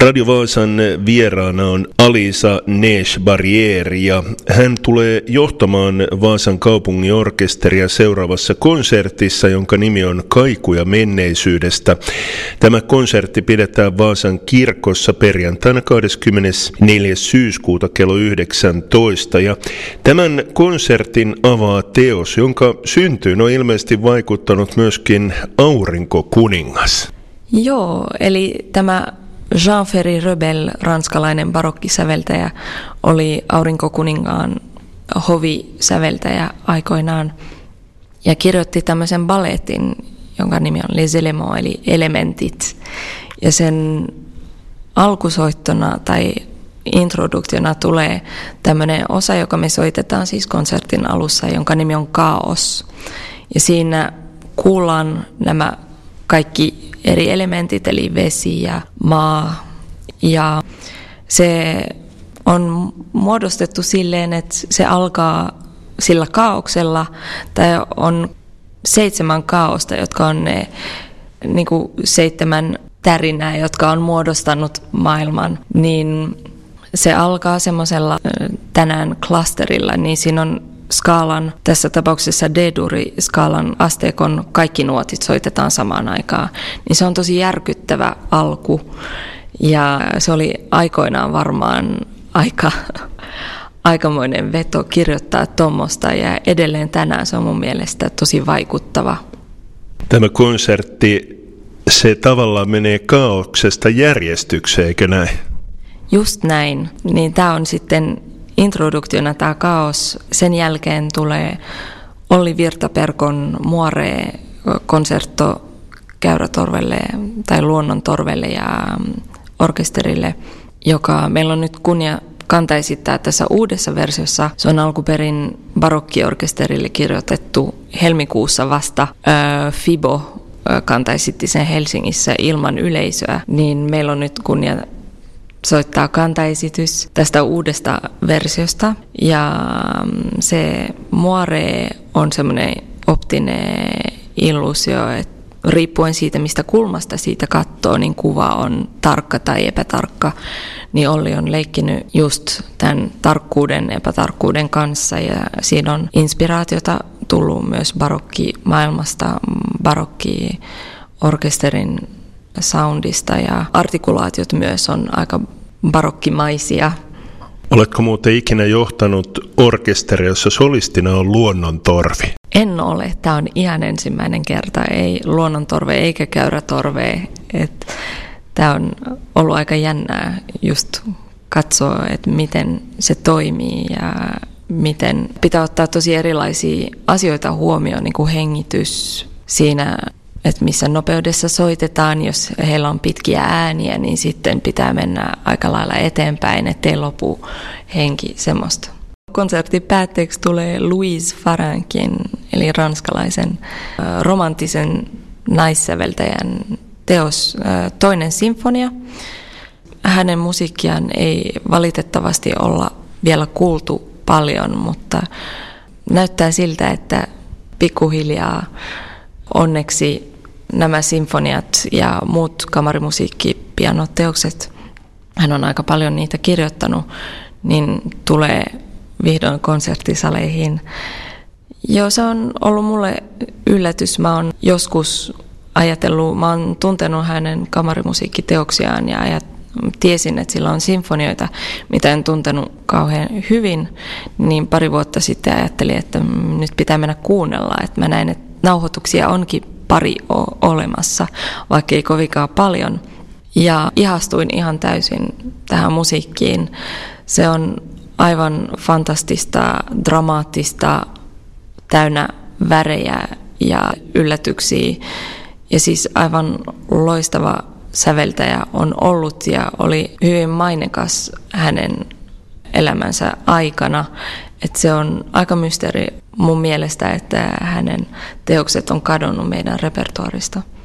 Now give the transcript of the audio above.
Radio Vaasan vieraana on Alisa Neesh-Barrier ja hän tulee johtamaan Vaasan kaupungin orkesteria seuraavassa konsertissa, jonka nimi on Kaikuja menneisyydestä. Tämä konsertti pidetään Vaasan kirkossa perjantaina 24. syyskuuta kello 19. Ja tämän konsertin avaa teos, jonka syntyyn on ilmeisesti vaikuttanut myöskin Aurinkokuningas. Joo, eli tämä Jean-Ferry Rebel, ranskalainen barokkisäveltäjä, oli Aurinkokuningaan hovisäveltäjä aikoinaan ja kirjoitti tämmöisen balletin, jonka nimi on Les Éléments, eli elementit. Ja sen alkusoittona tai introduktiona tulee tämmöinen osa, joka me soitetaan siis konsertin alussa, jonka nimi on Kaos. Ja siinä kuullaan nämä kaikki eri elementit, eli vesi ja maa. Ja se on muodostettu silleen, että se alkaa sillä kaauksella, tai on 7 kaaosta, jotka on ne niin kuin 7 tärinää, jotka on muodostanut maailman. Niin se alkaa semmoisella tänään klusterilla, niin siinä on skaalan, tässä tapauksessa D-dur-skaalan asteikon kaikki nuotit soitetaan samaan aikaan, niin se on tosi järkyttävä alku. Ja se oli aikoinaan varmaan aikamoinen veto kirjoittaa tuommoista, ja edelleen tänään se on mun mielestä tosi vaikuttava. Tämä konsertti, se tavallaan menee kaauksesta järjestykseen, eikö näin? Just näin. Niin tämä on sitten introduktiona tämä kaos. Sen jälkeen tulee Olli Virtaperkon Muore konsertto Käyrätorvelle tai Luonnontorvelle ja orkesterille, joka meillä on nyt kunnia kantaa esittää tässä uudessa versiossa. Se on alkuperin barokkiorkesterille kirjoitettu helmikuussa vasta. Fibo kantaa esitti sen Helsingissä ilman yleisöä, niin meillä on nyt kunnia soittaa kantaesitys tästä uudesta versiosta. Ja se Muore on semmoinen optinen illuusio, että riippuen siitä, mistä kulmasta siitä katsoo, niin kuva on tarkka tai epätarkka. Niin Olli on leikkinyt just tämän tarkkuuden, epätarkkuuden kanssa, ja siinä on inspiraatiota tullut myös barokkimaailmasta, barokkiorkesterin soundista, ja artikulaatiot myös on aika barokkimaisia. Oletko muuten ikinä johtanut orkesteria, jossa solistina on Luonnontorvi? En ole. Tämä on ihan ensimmäinen kerta. Ei Luonnontorve eikä Käyrätorve. Tämä on ollut aika jännää just katsoa, että miten se toimii ja miten pitää ottaa tosi erilaisia asioita huomioon, niin kuin hengitys siinä, että missä nopeudessa soitetaan. Jos heillä on pitkiä ääniä, niin sitten pitää mennä aika lailla eteenpäin, ettei lopu henki semmoista. Konsertin päätteeksi tulee Louise Farinkin, eli ranskalaisen romanttisen naissäveltäjän teos, toinen sinfonia. Hänen musiikkiaan ei valitettavasti olla vielä kuultu paljon, mutta näyttää siltä, että pikkuhiljaa onneksi nämä sinfoniat ja muut kamarimusiikkipianoteokset, hän on aika paljon niitä kirjoittanut, niin tulee vihdoin konserttisaleihin. Joo, se on ollut mulle yllätys. Mä oon joskus ajatellut, mä oon tuntenut hänen kamarimusiikkiteoksiaan ja tiesin, että sillä on sinfonioita, mitä en tuntenut kauhean hyvin, niin pari vuotta sitten ajattelin, että nyt pitää mennä kuunnella, että mä näin, että nauhoituksia onkin pari olemassa, vaikka ei kovinkaan paljon. Ja ihastuin ihan täysin tähän musiikkiin. Se on aivan fantastista, dramaattista, täynnä värejä ja yllätyksiä. Ja siis aivan loistava säveltäjä on ollut ja oli hyvin maineikas hänen elämänsä aikana. Että se on aika mysteeri mun mielestä, että hänen teokset on kadonnut meidän repertuaarista.